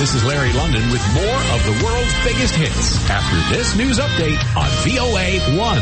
This is Larry London with more of the world's biggest hits after this news update on VOA1.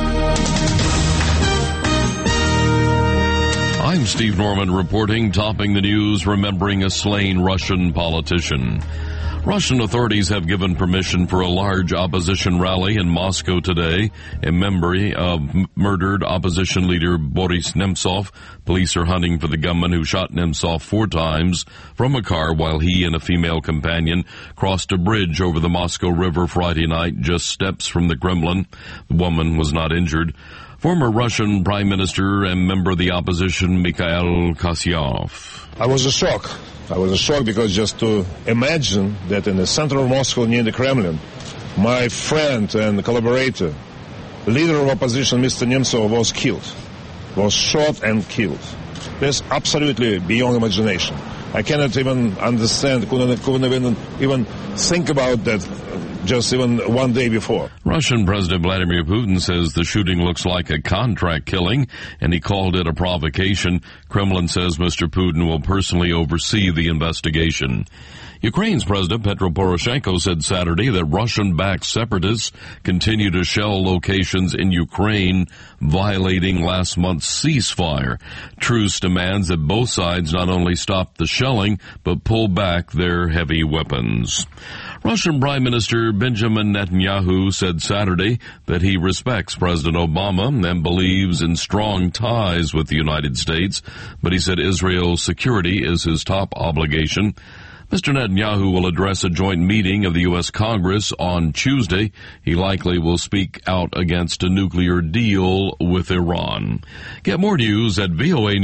I'm Steve Norman reporting, topping the news, remembering a slain Russian politician. Russian authorities have given permission for a large opposition rally in Moscow today in memory of murdered opposition leader Boris Nemtsov. Police are hunting for the gunman who shot Nemtsov 4 times from a car while he and a female companion crossed a bridge over the Moscow River Friday night, just steps from the Kremlin. The woman was not injured. Former Russian Prime Minister and member of the opposition Mikhail Kasyanov. I was shocked because just to imagine that in the center of Moscow near the Kremlin, my friend and collaborator, leader of opposition Mr. Nemtsov was shot and killed. That's absolutely beyond imagination. I cannot even understand, couldn't even think about that just even one day before. Russian President Vladimir Putin says the shooting looks like a contract killing, and he called it a provocation. Kremlin says Mr. Putin will personally oversee the investigation. Ukraine's President Petro Poroshenko said Saturday that Russian-backed separatists continue to shell locations in Ukraine, violating last month's ceasefire. Truce demands that both sides not only stop the shelling, but pull back their heavy weapons. Russian Prime Minister Benjamin Netanyahu said Saturday that he respects President Obama and believes in strong ties with the United States, but he said Israel's security is his top obligation. Mr. Netanyahu will address a joint meeting of the U.S. Congress on Tuesday. He likely will speak out against a nuclear deal with Iran. Get more news at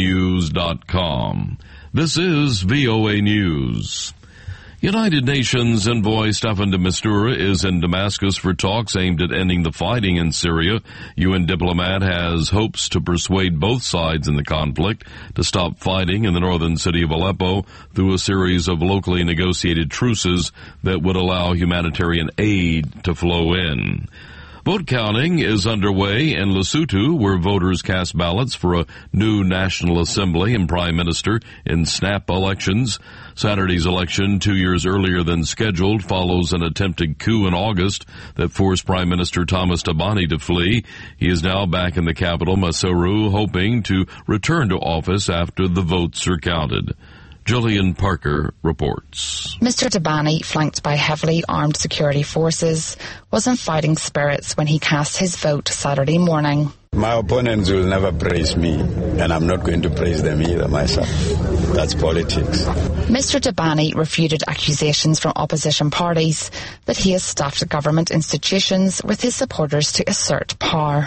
voanews.com. This is VOA News. United Nations envoy Staffan de Mistura is in Damascus for talks aimed at ending the fighting in Syria. UN diplomat has hopes to persuade both sides in the conflict to stop fighting in the northern city of Aleppo through a series of locally negotiated truces that would allow humanitarian aid to flow in. Vote counting is underway in Lesotho, where voters cast ballots for a new National Assembly and Prime Minister in snap elections. Saturday's election, 2 years earlier than scheduled, follows an attempted coup in August that forced Prime Minister Thomas Thabane to flee. He is now back in the capital, Maseru, hoping to return to office after the votes are counted. Jillian Parker reports. Mr. Thabane, flanked by heavily armed security forces, was in fighting spirits when he cast his vote Saturday morning. My opponents will never praise me, and I'm not going to praise them either myself. That's politics. Mr. Thabane refuted accusations from opposition parties that he has staffed government institutions with his supporters to assert power.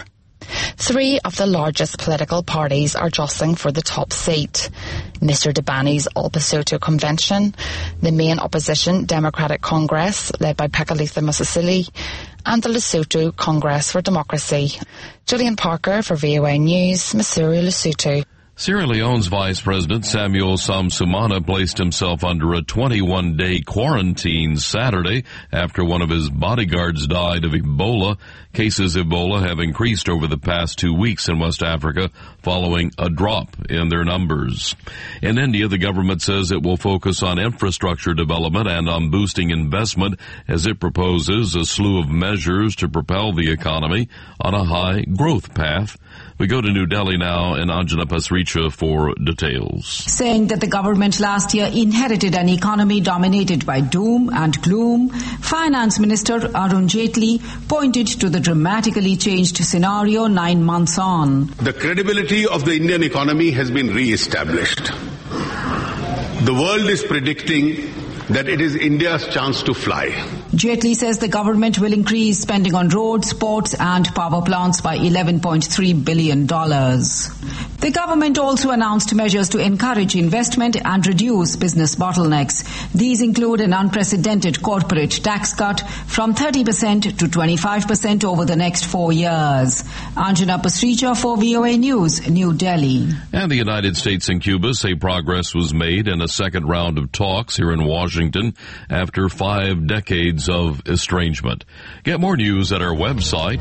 3 of the largest political parties are jostling for the top seat. Mr. Thabane's All Basotho Convention, the main opposition Democratic Congress, led by Pekalitha Mosisili, and the Lesotho Congress for Democracy. Gillian Parker for VOA News, Maseru, Lesotho. Sierra Leone's Vice President Samuel Samsumana placed himself under a 21-day quarantine Saturday after one of his bodyguards died of Ebola. Cases of Ebola have increased over the past 2 weeks in West Africa following a drop in their numbers. In India, the government says it will focus on infrastructure development and on boosting investment as it proposes a slew of measures to propel the economy on a high growth path. We go to New Delhi now and Anjana Pasricha for details. Saying that the government last year inherited an economy dominated by doom and gloom, Finance Minister Arun Jaitley pointed to the dramatically changed scenario 9 months on. The credibility of the Indian economy has been re-established. The world is predicting that it is India's chance to fly. Jaitley says the government will increase spending on roads, ports and power plants by $11.3 billion. The government also announced measures to encourage investment and reduce business bottlenecks. These include an unprecedented corporate tax cut from 30% to 25% over the next 4 years. Anjana Pasricha for VOA News, New Delhi. And the United States and Cuba say progress was made in a second round of talks here in Washington after 5 decades of estrangement. Get more news at our website,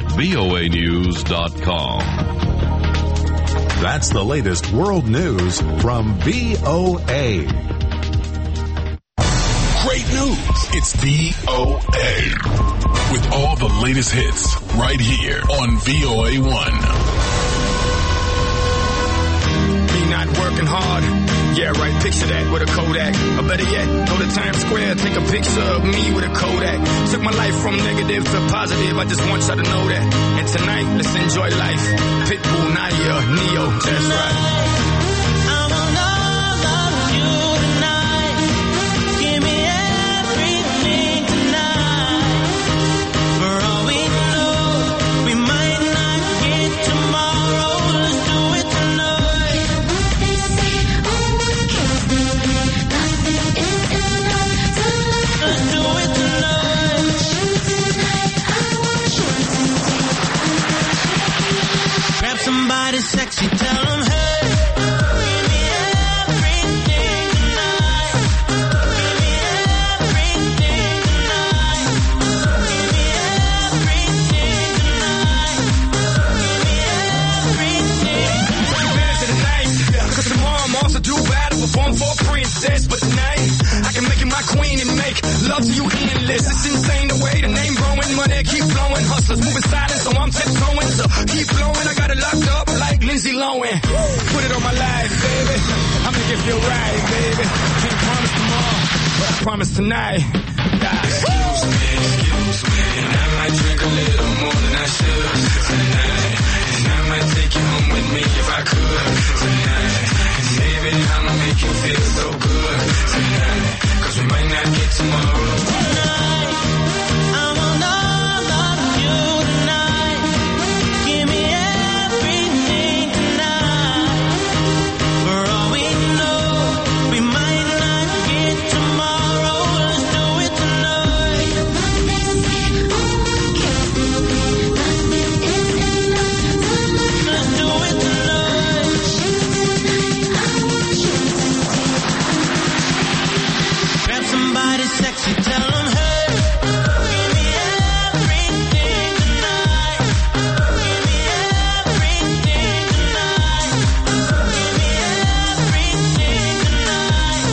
voanews.com. That's the latest world news from VOA. great news. It's VOA. With all the latest hits right here on VOA1. Me not working hard. Yeah, right, picture that with a Kodak. Or better yet, go to Times Square, take a picture of me with a Kodak. Took my life from negative to positive, I just want y'all to know that. And tonight, let's enjoy life. Pitbull, Nadia, Neo, that's right. Somebody sexy, tell them, hey, give me everything tonight. Give me everything tonight. Give me everything tonight. Give me everything. Take advantage of the night, cause tomorrow I'm also due battle, perform for a princess. But tonight, I can make you my queen and make love to you endless. It's insane the way the name growing, money keep flowing. Hustlers moving silent, so I'm tiptoeing. So keep flowing, I got it locked up like Lindsay Lohan. Put it on my life, baby. I make it feel right, baby. Can't promise tomorrow, but I promise tonight. Excuse me, and I might drink a little more than I should tonight. And I might take you home with me if I could tonight. And baby, I'ma make you feel so good tonight. Cause we might not get tomorrow. Tonight, I want all of you tonight. Give me everything tonight. For all we know, we might not get tomorrow. Let's do it tonight. Let's do it tonight. Grab somebody sexy, tell them, hey, give me everything tonight. Give me everything tonight. Give me everything tonight.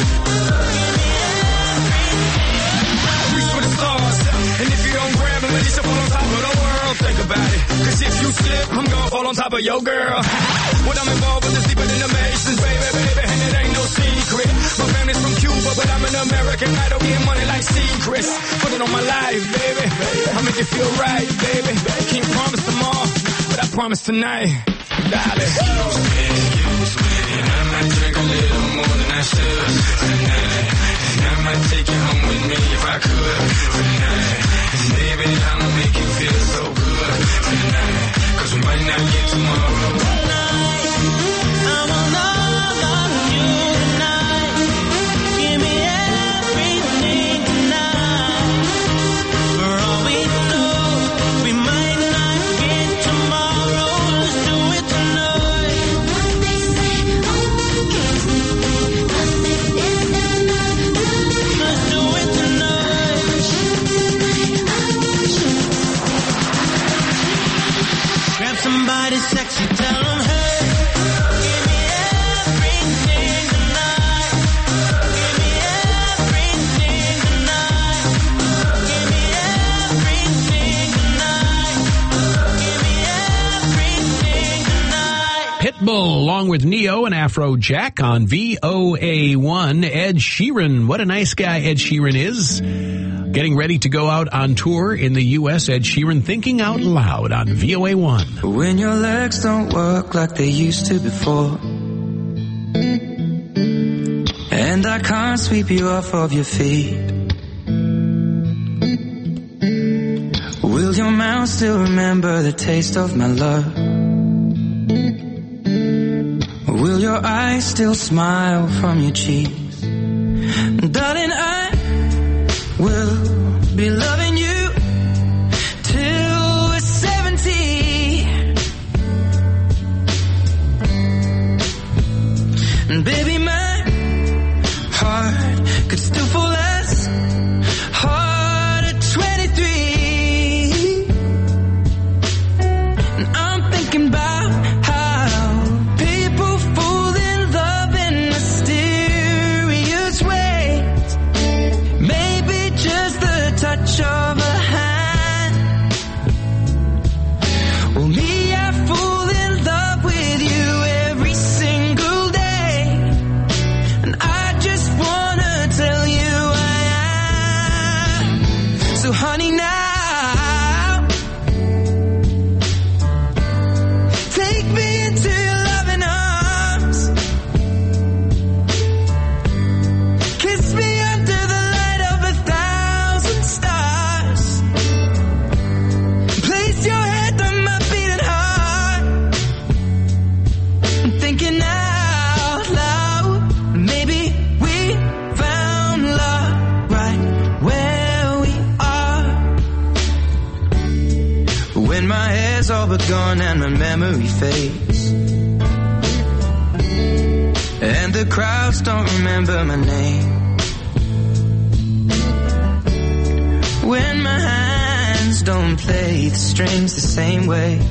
Reach for the stars, and if you don't grab it, let you fall on top of the world. Think about it, cause if you slip, I'm gonna fall on top of your girl. What I'm involved with is deeper than the Masons, baby, and it ain't no secret. My family's from Cuba, but I'm an American idol, getting money like secrets. Put it on my life, baby, I'll make you feel right, baby. Can't promise tomorrow, but I promise tonight, darling. Excuse me, and I might drink a little more than I should tonight. And I might take you home with me if I could tonight. And baby, I'ma make you feel so good tonight. Cause we might not get tomorrow. Tonight, I want all of you tonight. Give me everything tonight. For all we know, we might not get tomorrow. Let's do it tonight. Let's do it tonight. Grab somebody sexy, tell them, hey, give me everything tonight. Give me everything tonight. Give me everything tonight. Give me everything tonight. Pitbull, along with Neo and Afrojack on VOA1. Ed Sheeran, what a nice guy Ed Sheeran is. Getting ready to go out on tour in the U.S. Ed Sheeran thinking out loud on VOA1. When your legs don't work like they used to before, and I can't sweep you off of your feet, will your mouth still remember the taste of my love? Will your eyes still smile from your cheeks? Darling, I will be loving you till we're 70. And baby, my heart could still fall as hard at 23. And I'm thinking about how people fall in love in mysterious ways. you're gone and my memory fades, and the crowds don't remember my name. When my hands don't play the strings the same way,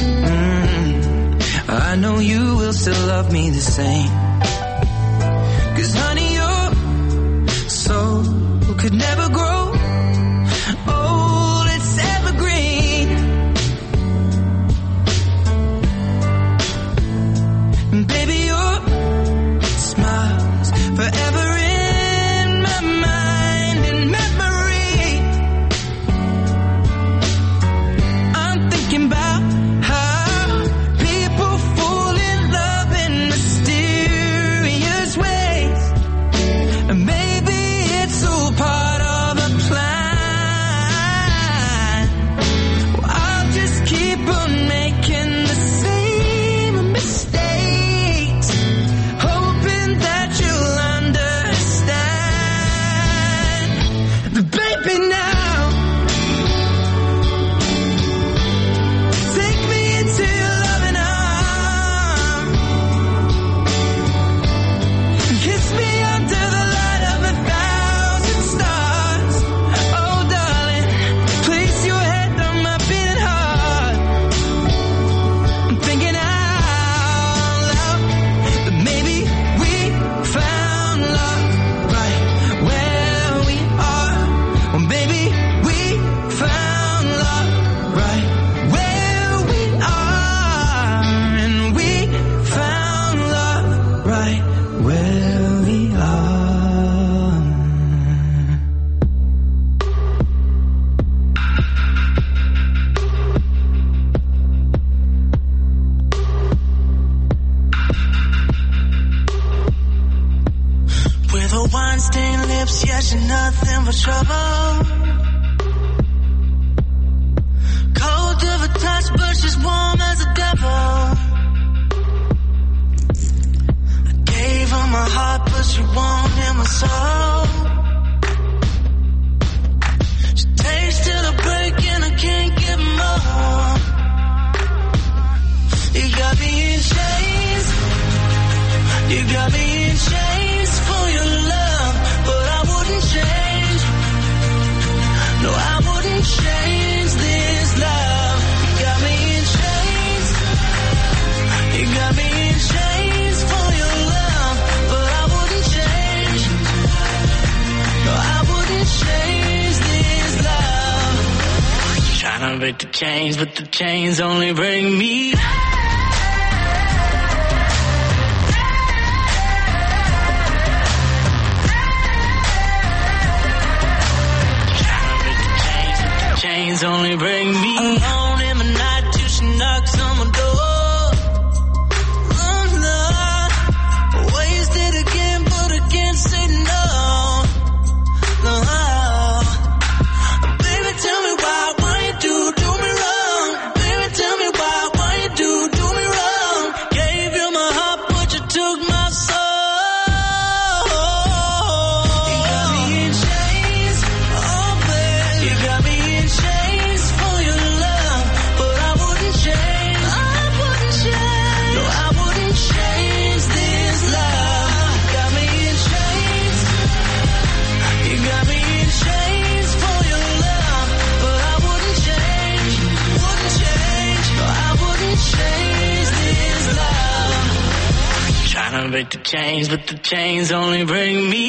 I know you will still love me the same. 'Cause honey, your soul could never grow old, it's evergreen. And baby, your smile's forever in my mind and memory. I'm thinking about how people fall in love in mysterious ways, and maybe it's all part of a plan. Well, I'll just keep on making the same mistakes, hoping that you'll understand. But baby, now take me into your loving arms, kiss me under the light of 1,000 stars. Oh darling, place your head on my beating heart. I'm thinking out loud that maybe we found love right where we are. Well, baby, we found love right where we are, and we found love right where we are. With her wine-stained lips, yeah, she's nothing but trouble. Cold to the touch, but she's warm as a devil. I gave her my heart, but she won't hear my soul. She tasted a break and I can't get more. You got me in chains. You got me in chains for your love, but I wouldn't change. No, I wouldn't change this love. You got me in chains. You got me in chains for your love, but I wouldn't change. No, I wouldn't change this love. Trying to break the chains, but the chains only bring me. Chains only bring me alone in the night till she knocks on my door. Oh no, wasted again, but I can't say no. No, baby, tell me why you do me wrong? Baby, tell me why you do me wrong? Gave you my heart, but you took my soul. You got me in chains, oh baby, you got me in chains for your love, but I wouldn't change. I wouldn't change. No, I wouldn't change this love. You got me in chains. You got me in chains for your love, but I wouldn't change. Wouldn't change. No, I wouldn't change this love. Trying to break the chains, but the chains only bring me.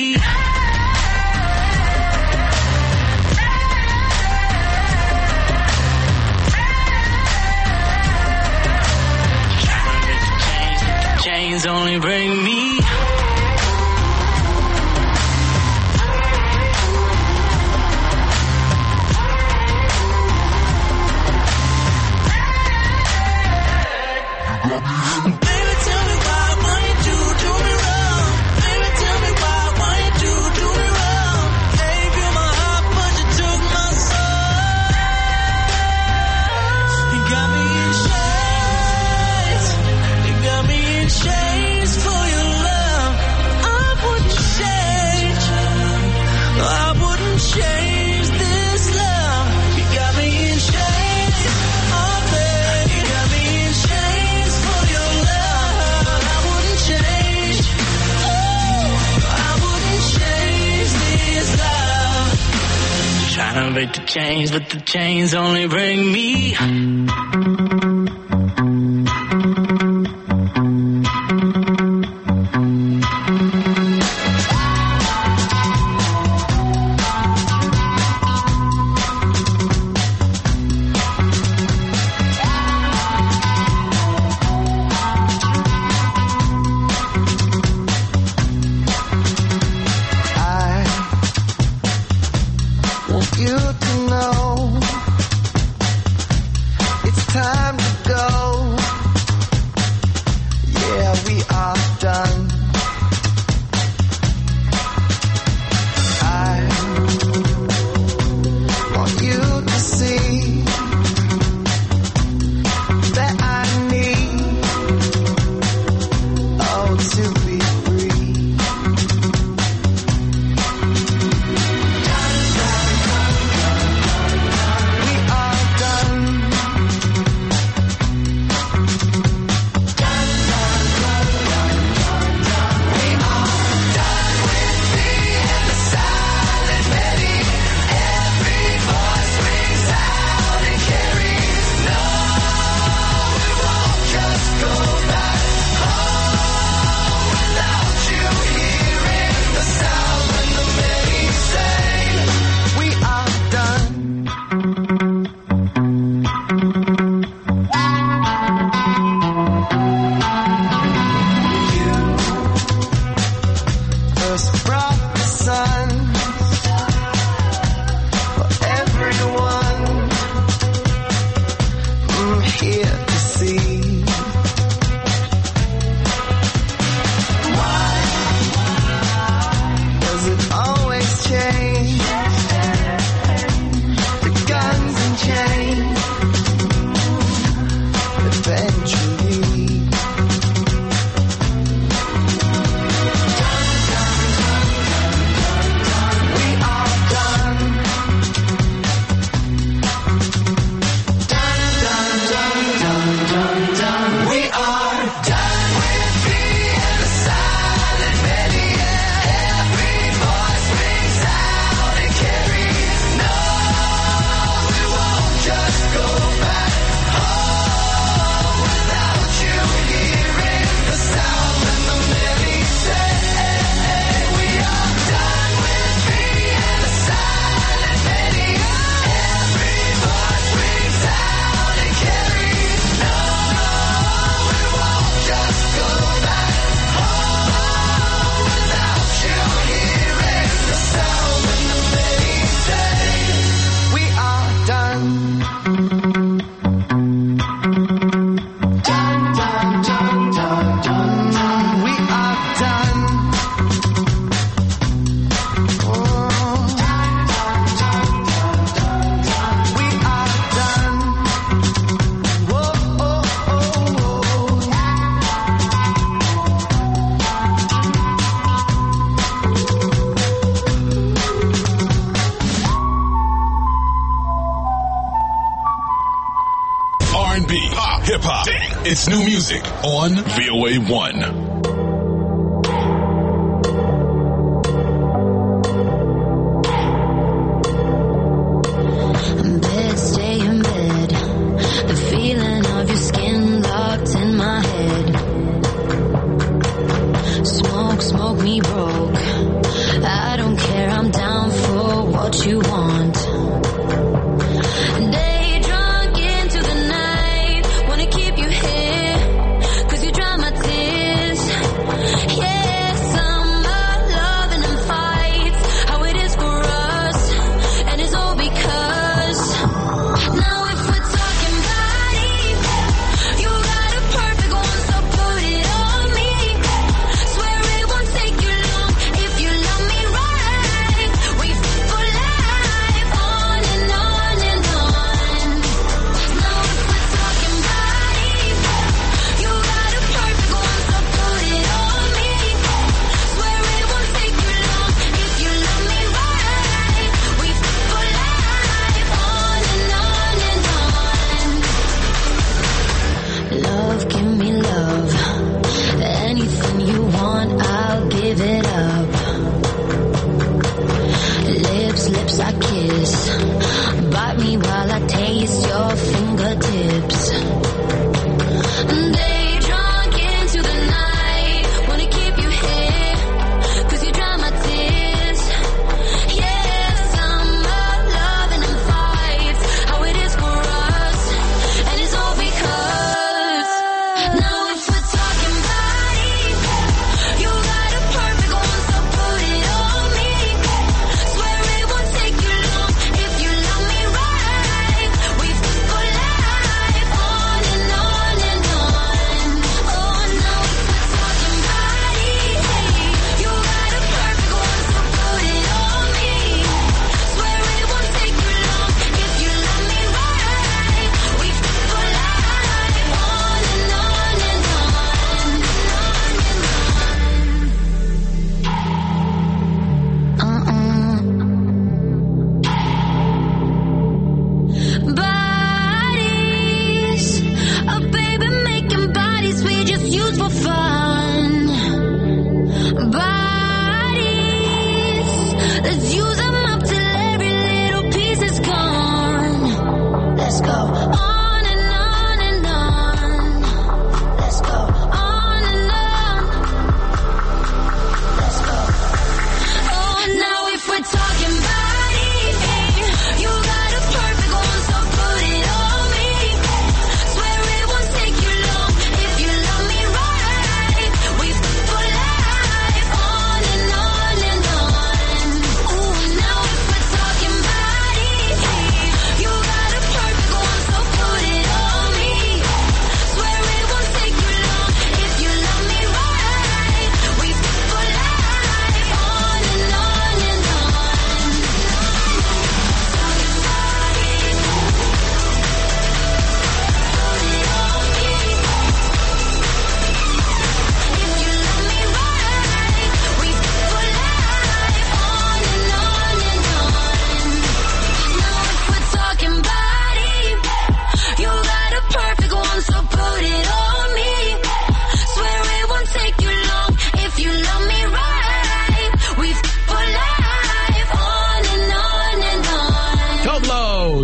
Chains only bring me. Baby, tell me why you do me wrong? Baby, tell me why you do me wrong? Gave you my heart, but you took my soul. You got me in chains. You got me in chains for your motivate to change, but the chains only bring me. It's new music on VOA1. Wait for life.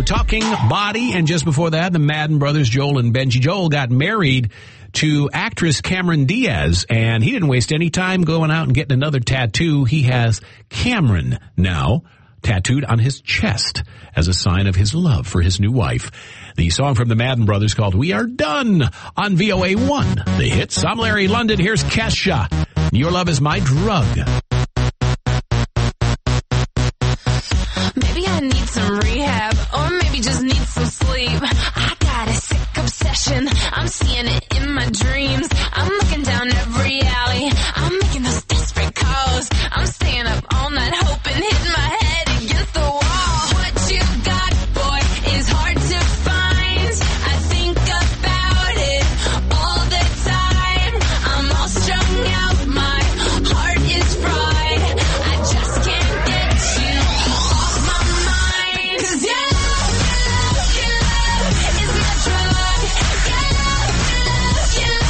Talking Body. And just before that, the Madden brothers, Joel and Benji. Joel got married to actress Cameron Diaz, and he didn't waste any time going out and getting another tattoo. He has Cameron now tattooed on his chest as a sign of his love for his new wife. The song from the Madden brothers called We Are Done on VOA1. The hits. I'm Larry London. Here's Kesha. Your Love Is My Drug. Maybe I need some rehab, or maybe just need some sleep. I got a sick obsession, I'm seeing it in my dreams. I'm looking down every alley, I'm making those desperate calls. I'm staying up all night hoping, hitting my head against the wall. What you got, boy, is hard to find. I think about it all the time. I'm all strung out, my heart is fried. I just can't get you off my mind. 'Cause your love is my drug. Your love is my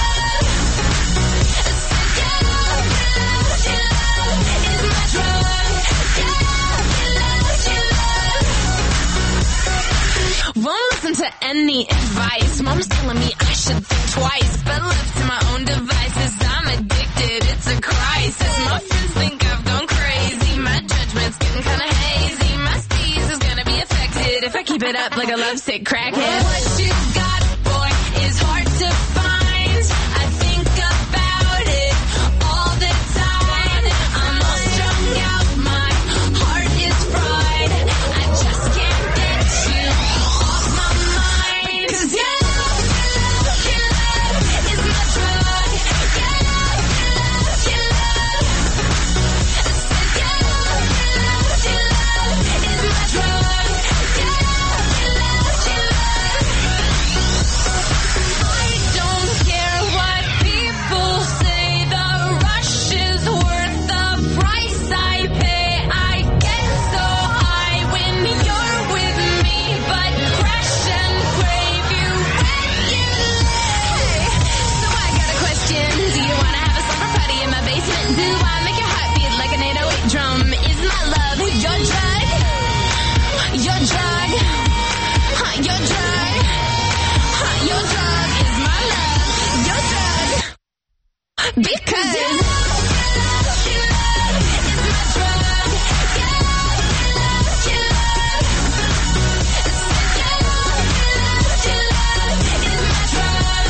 drug. Won't listen to any advice. Mom's telling me I should think twice, but left to my own devices, I'm addicted. It's a crisis. My friends think I've gone crazy. My judgment's getting kind of hazy. My steez is gonna be affected if I keep it up like a lovesick crackhead. What you got, boy, is hard to find. I think about it all the time. I'm all strung out, my heart is fried. I just can't get you off my mind. 'Cause your love is my drug. Your love is my drug. I don't care what people say. The rush is worth the price I pay. I get so high when you're with me, but crash and crave you regularly. So I got a question. Do you wanna have a slumber party in my basement? Do I make your heart beat like an 808 drum? Is my love your drug? Your drug? Your drug? Your drug is my love. Your drug. Because your love is my drug. Your love is my drug. Your love is my drug.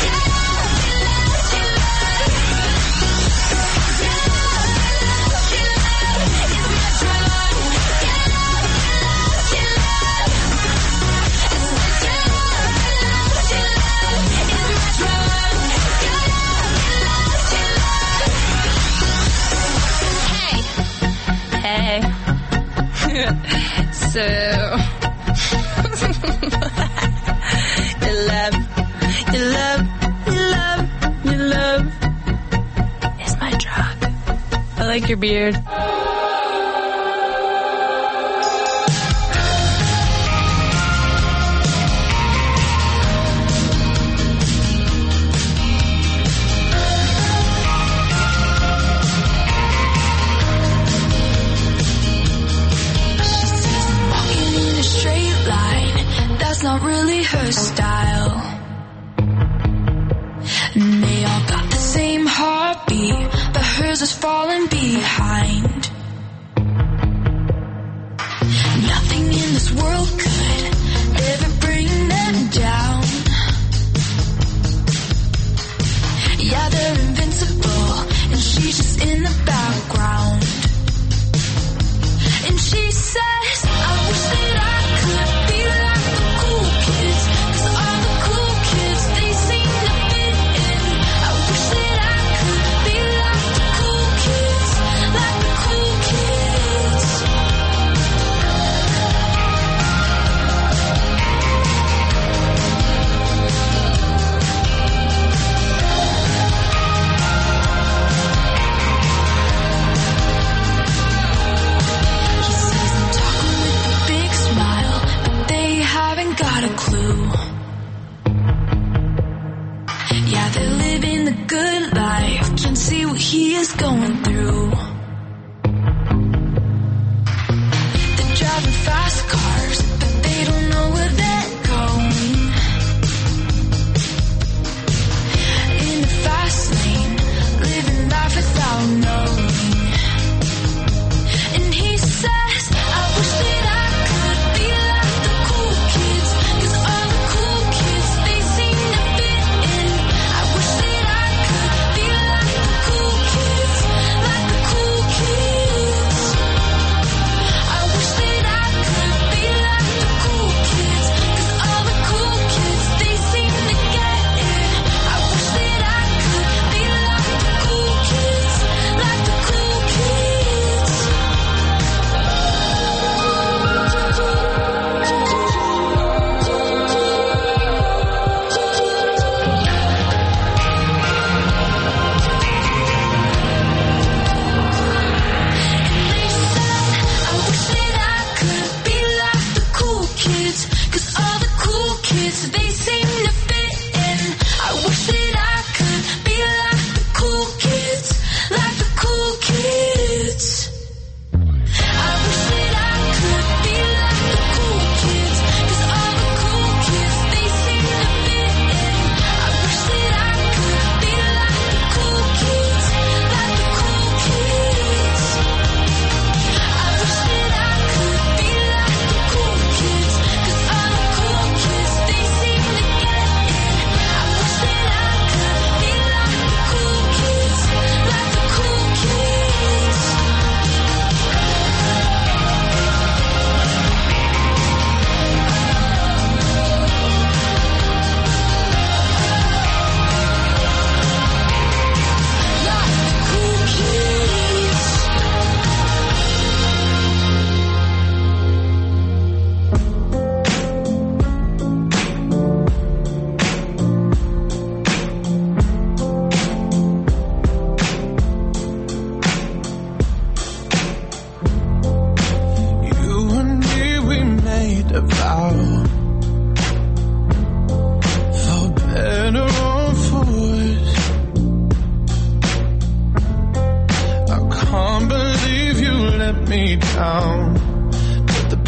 Hey. So your love is my drug. I like your beard. Walking in a straight line, that's not really her style. And they all got the same heartbeat, but hers is falling behind. Nothing in this world could ever bring them down. Yeah, they're invincible, and she's just in the background. And she says, I wish that I could be like the cool kids, 'cause all the cool kids, they seem to fit in. I wish that I could be like the cool kids, like the cool kids.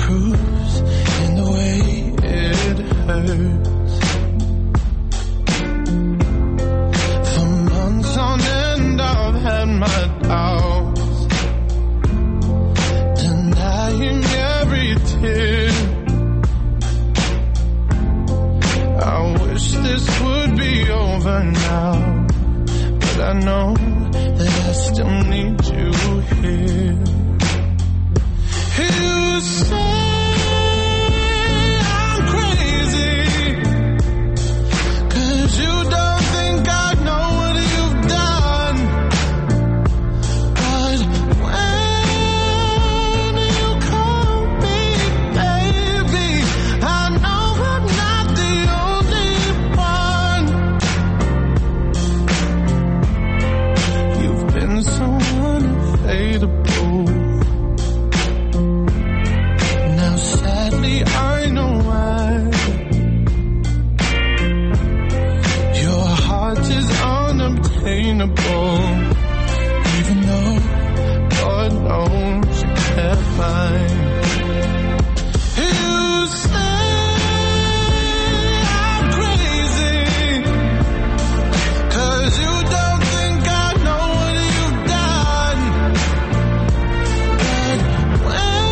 proves in the way it hurts. For months on end I've had my doubts, denying every tear. I wish this would be over now, but I know that I still need you here. You say I'm crazy, 'cause you don't think I know what you've done. But when you call me baby, I know I'm not the only one. You've been so unfadable. I know why. Your heart is unobtainable, even though God knows you can't find. You say I'm crazy, 'cause you don't think I know what you've done. But when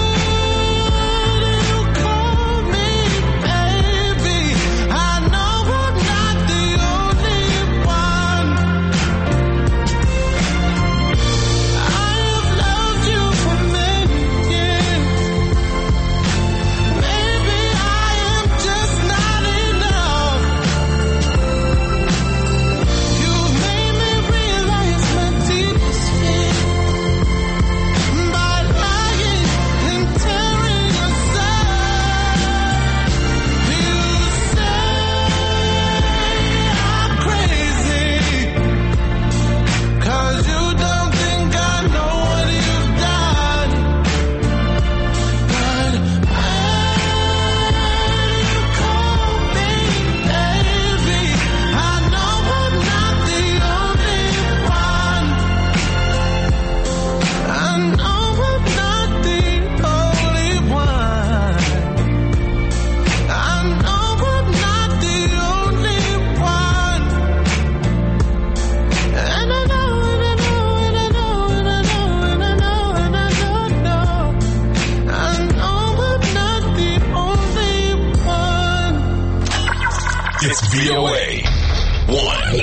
It's VOA1.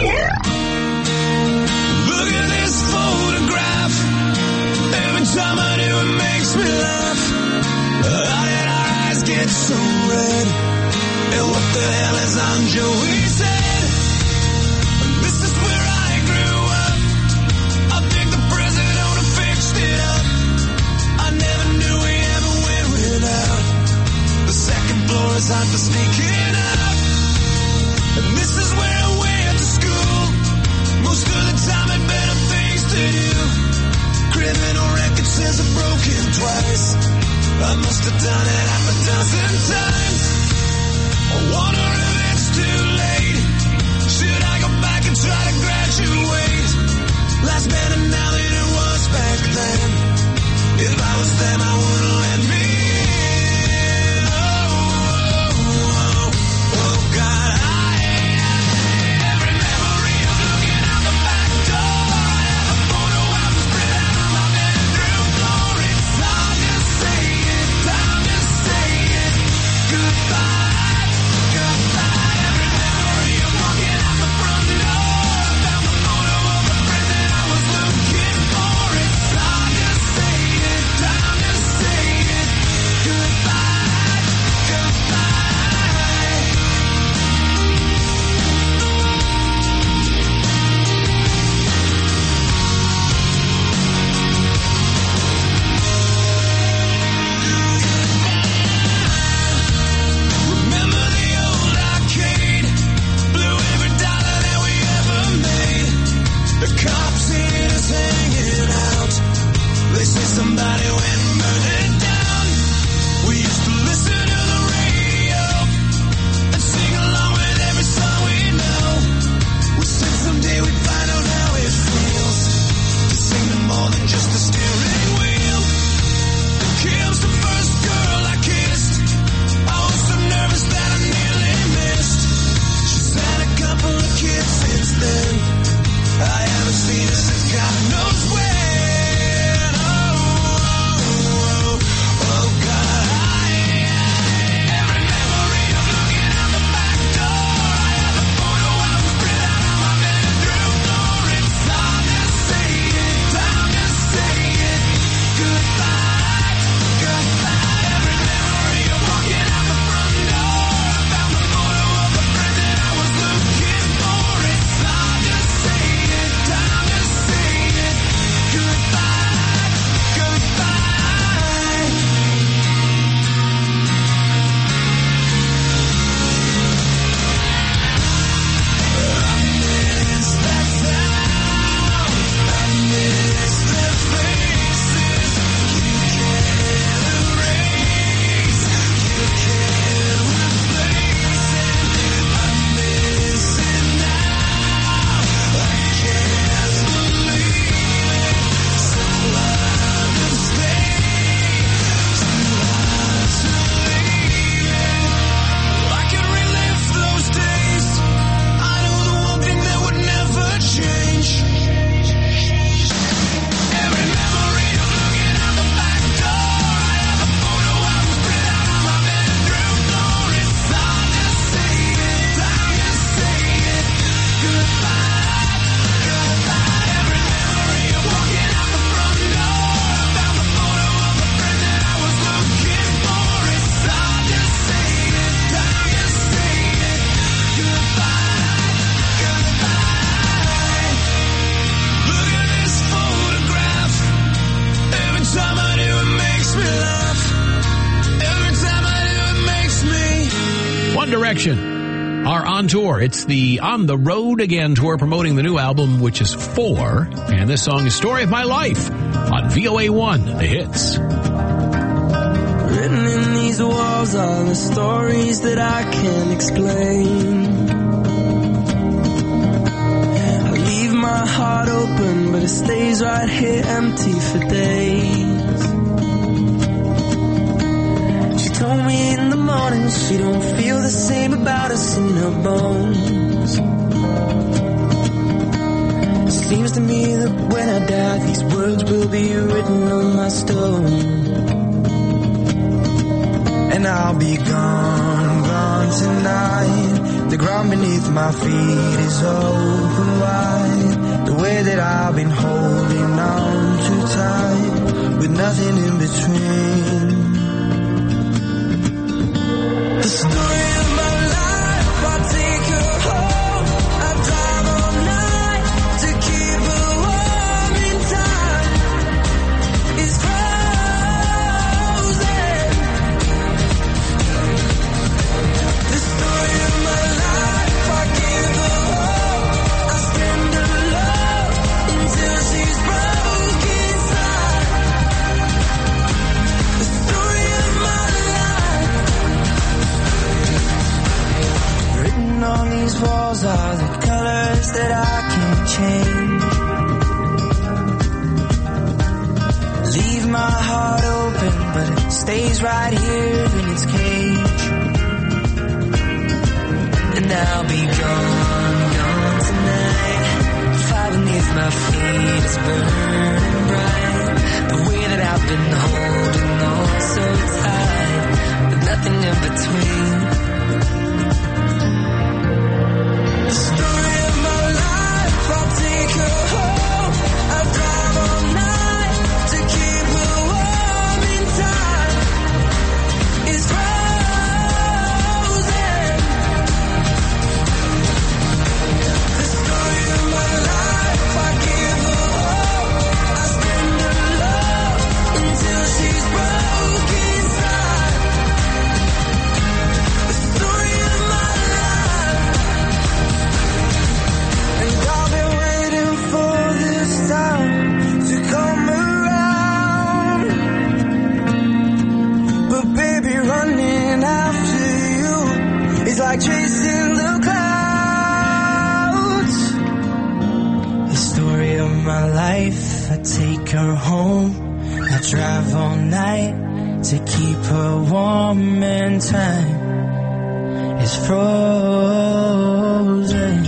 Look at this photograph. Every time I do it makes me laugh. How did our eyes get so red? And what the hell is on Joey's head? This is where I grew up. I think the president owner fixed it up. I never knew we ever went without. The second floor is hot for sneaking out. And this is where I went to school. Most of the time had better things to do. Criminal record says I've broken twice. I must have done it half a dozen times. I wonder if it's too late. Should I go back and try to graduate? Life's better now than it was back then. If I was them, I wouldn't let me in. Oh, God, every memory of looking out the back door. I have a photo of the spread out on my bedroom floor. It's hard to say it, time to say it. Goodbye, goodbye. Every memory of walking out the front door. I found the photo of the present I was looking for. It's hard to say it, time to say it. One Direction are on tour. It's the On the Road Again tour promoting the new album, which is 4. And this song is Story of My Life on VOA1, The Hits. Written in these walls are the stories that I can't explain. I leave my heart open, but it stays right here empty for days. She told me in the morning she don't feel the same about us in her bones. It seems to me that when I die, these words will be written on my stone. And I'll be gone, gone tonight. The ground beneath my feet is open wide. The way that I've been holding on too tight, with nothing in between. The story of my life, I'll take her home. I drive all night to keep her warm in time. It's frozen. The story of my life, I give her hope. I spend her love until she's broke inside. The story of my life. Written on these walls are the colors that I can't change. Leave my heart open, but it stays right here in its cage. And I'll be gone, gone tonight. Fire beneath my feet is burning bright. The way that I've been holding on so tight, with nothing in between. The story of my life, I'll take her home. I drive all night to keep her warm in time. It's frozen. The story of my life, I give her hope. I spend her love until she's broke inside. The story of my life. And I've been waiting for this time to come around. But baby, running after you is like chasing the clouds. The story of my life, I take her home. I drive all night to keep her warm and time is frozen.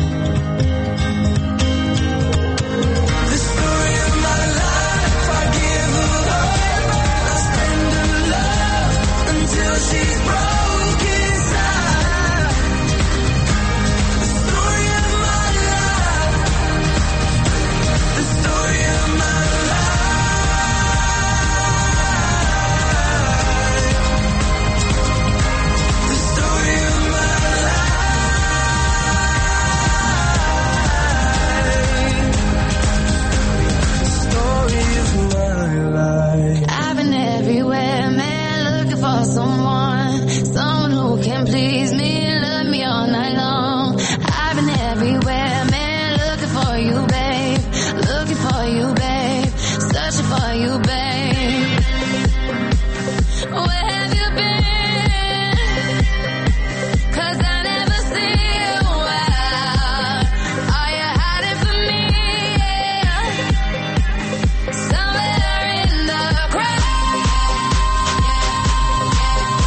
The story of my life, I give her hope. I spend her love until she's broke inside. The story of my life. The story of my life. The story of my life. Story of my life. I've been everywhere, man, looking for someone who can please me, love me all night long. I've been everywhere, man, looking for you, babe, searching for you, babe. Where have you been? 'Cause I never see you out. Are you hiding from me? Somewhere in the crowd.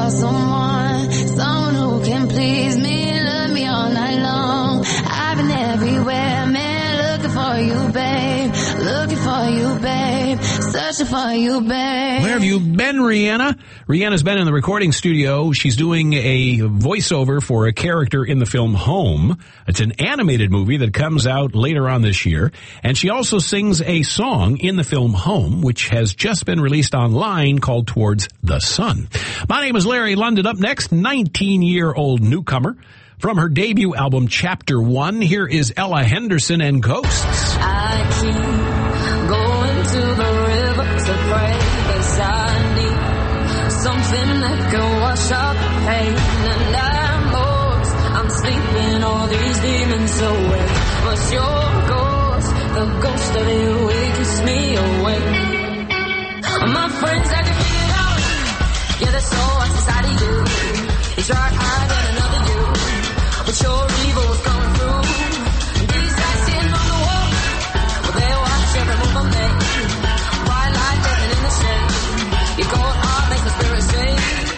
for someone who can please me, love me all night long. I've been everywhere, man, looking for you, babe, searching for you, babe. Where have you been, Rihanna? Rihanna's been in the recording studio. She's doing a voiceover for a character in the film Home. It's an animated movie that comes out later on this year. And she also sings a song in the film Home, which has just been released online, called Towards the Sun. My name is Larry London. Up next, 19-year-old newcomer. From her debut album, Chapter 1, here is Ella Henderson and Ghosts. I keep going to the river to pray, 'cause I need something that can wash out the pain. And I'm sleeping all these demons away, but your ghost, the ghost of you, it keeps me awake. My friends, I can figure it out. Yeah, there's so much inside of you. You try hiding another you, but your evil is coming through. These guys sitting on the wall, well, they watch every move I make. Bright light living in the shade. Your cold heart makes the spirit shake.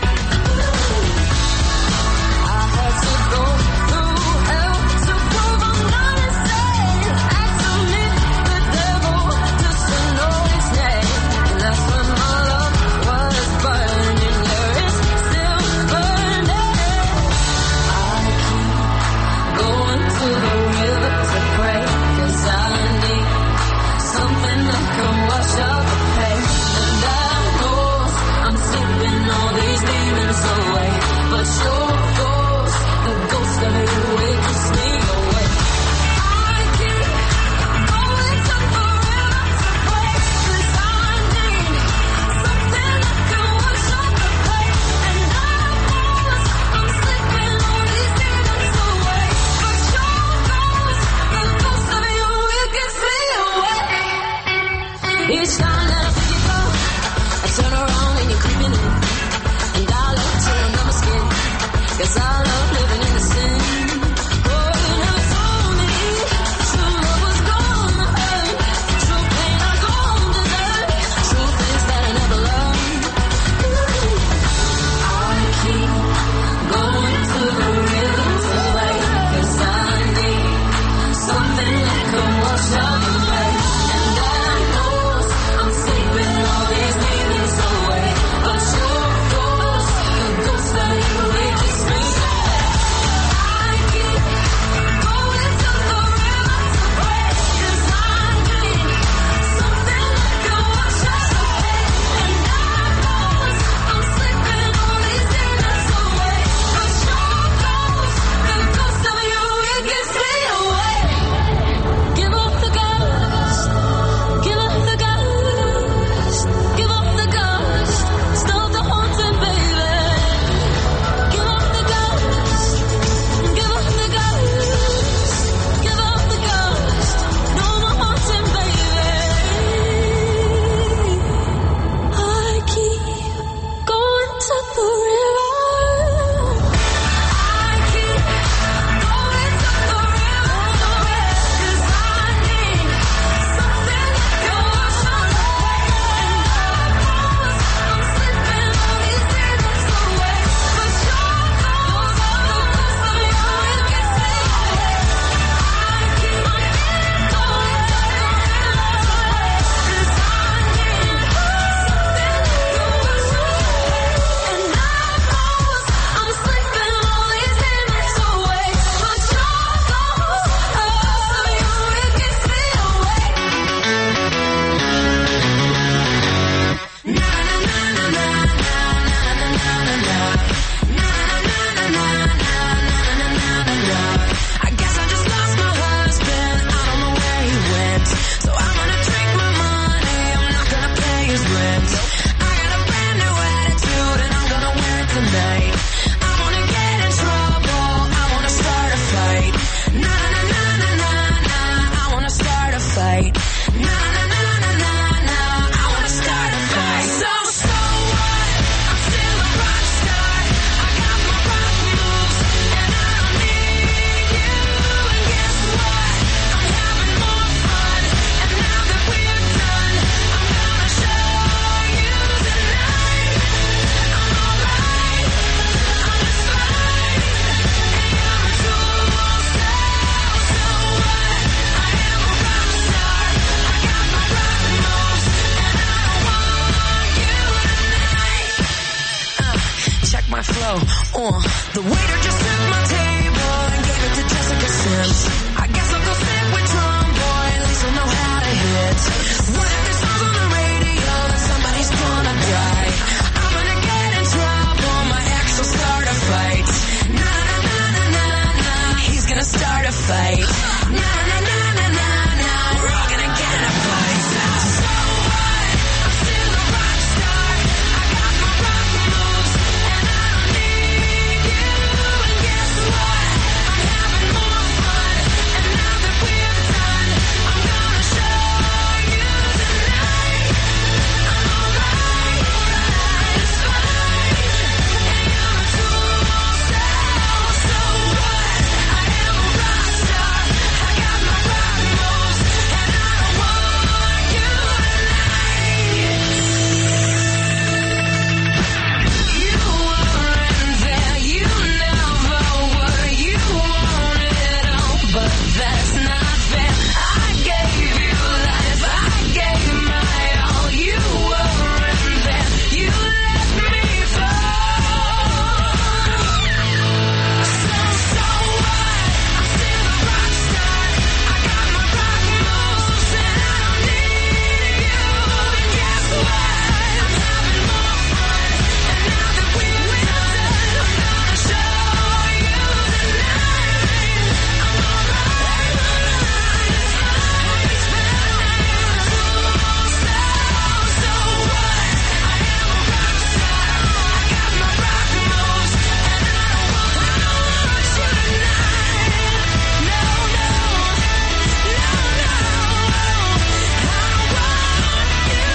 I had to go through hell to prove I'm not insane. I had to meet the devil just to know his name. And that's when my love was burning. Yeah, it's still burning. I keep going to the river to pray, 'cause I need something that can wash out the pain. And I know I'm sleeping all these demons away, but your ghost, the ghost of you, it keeps me awake. I keep going to the river to pray, 'cause I need something that can wash out the pain. And I know I'm sleeping all these demons away, but your ghost, the ghost of you, it keeps me awake. Each time that I think you go, I turn around and you're creeping in, and I love to numb my skin, 'cause I love living in the sin. Oh, you never told me true love was gonna hurt, true pain I gonna desert, true things that I never learned. I keep going to the river to play, 'cause I need something that can wash out the pain. And I know I'm sleeping all these demons away, but your ghost, the ghost of you, it keeps me awake. like my flow. The waiter just took my table and gave it to Jessica Sims. I guess I'll go sit with Tom Boy, at least I know how to hit. What if this song's on the radio, then somebody's gonna die. I'm gonna get in trouble, my ex will start a fight. Na na na na na na, he's gonna start a fight. Na na na na na na, we're all gonna get in a fight. So what? I'm still a rock star. I got my rock moves, and I don't need you. And guess what? I'm having more fun. And now that we're done, I'm gonna show you tonight. I'm alright, it's fine. And you're a tool, so what? I am a rock star. I got my rock moves, and I don't want you tonight. You weren't there, you never were. You wanted all, but that's not fair. I gave you life, I gave my all. You weren't there, you let me fall. So what? I'm still a rock star. I got my rock moves, and I don't need you. And guess what? I'm having more fun. And now that we're done, I'm gonna show you tonight. I'm alright, it's fine. So what? I am a rock star. I got my rock moves, and I don't want you tonight. No, no, no, no. I don't want you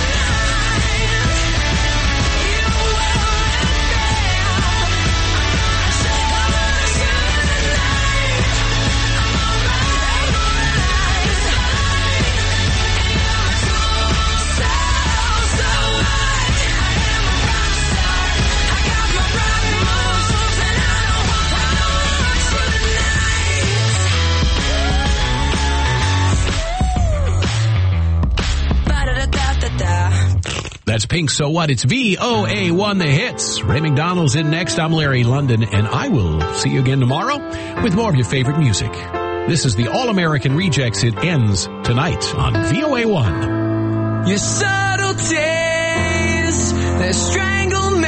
That's Pink, So What? It's VOA1 The Hits. Ray McDonald's in next. I'm Larry London, and I will see you again tomorrow with more of your favorite music. This is the All-American Rejects. It ends tonight on VOA1. Your subtleties, they strangle me.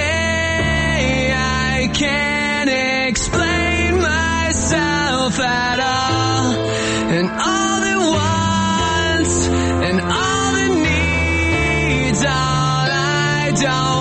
I can't explain myself at all. And all the wants and all the needs, all I don't